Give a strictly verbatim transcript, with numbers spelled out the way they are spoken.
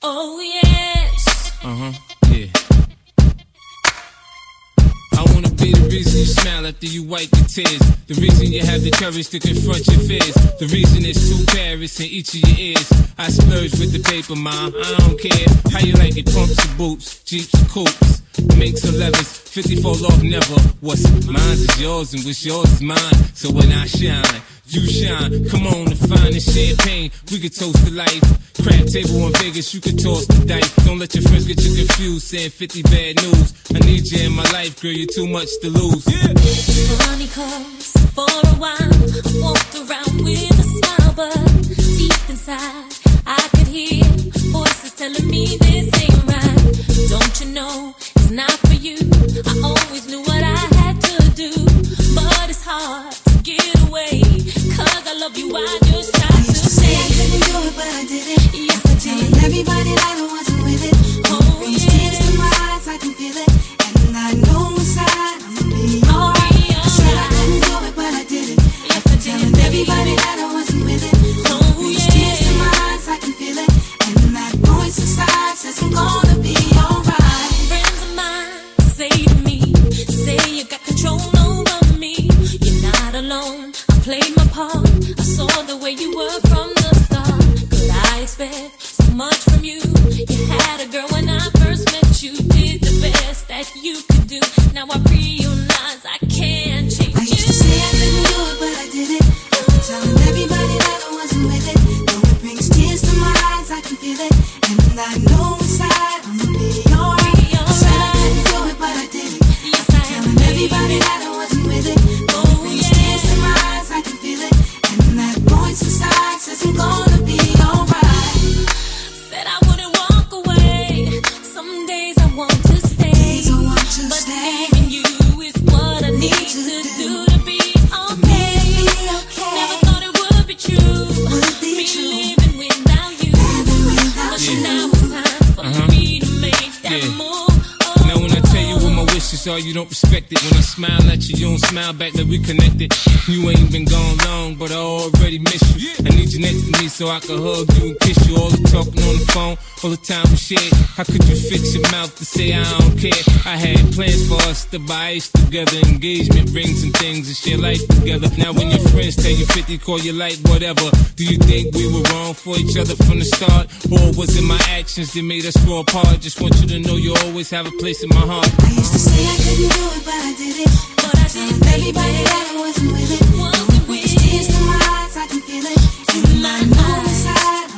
Oh yes. Uh-huh, yeah. I wanna be the reason you smile after you wipe your tears. The reason you have the courage to confront your fears. The reason it's two carats in each of your ears. I splurge with the paper, mom, I don't care. How you like it, pumps or boots, jeeps or coupes, minks or levers, fifty-four off never. What's mine is yours and what's yours is mine. So when I shine, you shine. Come on to find the champagne, we could toast to life. Crab table in Vegas, you could toss the dice. Don't let your friends get you confused, saying fifty bad news. I need you in my life, girl, you're too much to lose. Yeah. Funny cause for a while I walked around with a smile, but deep inside I could hear voices telling me this ain't right. Don't you know it's not for you? I always knew what I had to do, but it's hard to get away. Cause I love you, I just tried I used to to say say I couldn't do it, but I did it. yes I Telling did. everybody that I wasn't with it. Oh Brings yeah. tears to my eyes, I can feel it. And I know inside I'ma be I'll alright. be I said I alright. couldn't do it, but I did it. Yes I Telling did. everybody that I wasn't with it. Oh Brings tears to yeah. my eyes, I can feel it. And that voice inside says I'm gonna be alright. Friends of mine say to me, say you got control over me. You're not alone, I played my part. I saw the way you were from the start. Could I expect so much from you? You had a girl when I first met you. Did the best that you could do. Now I realize I can't change I used to you. say I couldn't do it, but I did it. After telling everybody that I wasn't with it. Though it brings tears to my eyes, I can feel it. And I know inside I'ma be alright. I said I couldn't do it, but I did it. Yes, I Telling everybody that I wasn't with it. Though it brings tears to my eyes, I can feel it. And that voice inside says I'm gonna be alright. Said I wouldn't walk away. Some days I want to stay. Days I want to But stay. leaving you is what I need to to do. do to be okay. Be okay. Never thought it would be true. Would be Me true. living without you. Living without But you. now it's time for Uh-huh. me to make that Yeah. move. Oh, Now when I tell you what my wishes are, you don't respect it. When I smile at you, you don't smile back like we connected. You ain't been gone long, but I already miss you. I need you next to me so I can hug you and kiss you. All the talking on the phone, all the time we shared. How could you fix your mouth to say I don't care? I had plans for us to buy ice together, engagement rings and things, and share life together. Now when your friends tell you fifty, call you like whatever. Do you think we were wrong for each other from the start? Or was it my actions that made us grow apart? Just want you to know you always have a place in my heart. I used to say I couldn't do it, but I did it. but I Telling did everybody that I wasn't with it. Wasn't Though it brings with tears to my eyes, I can feel it. And I know inside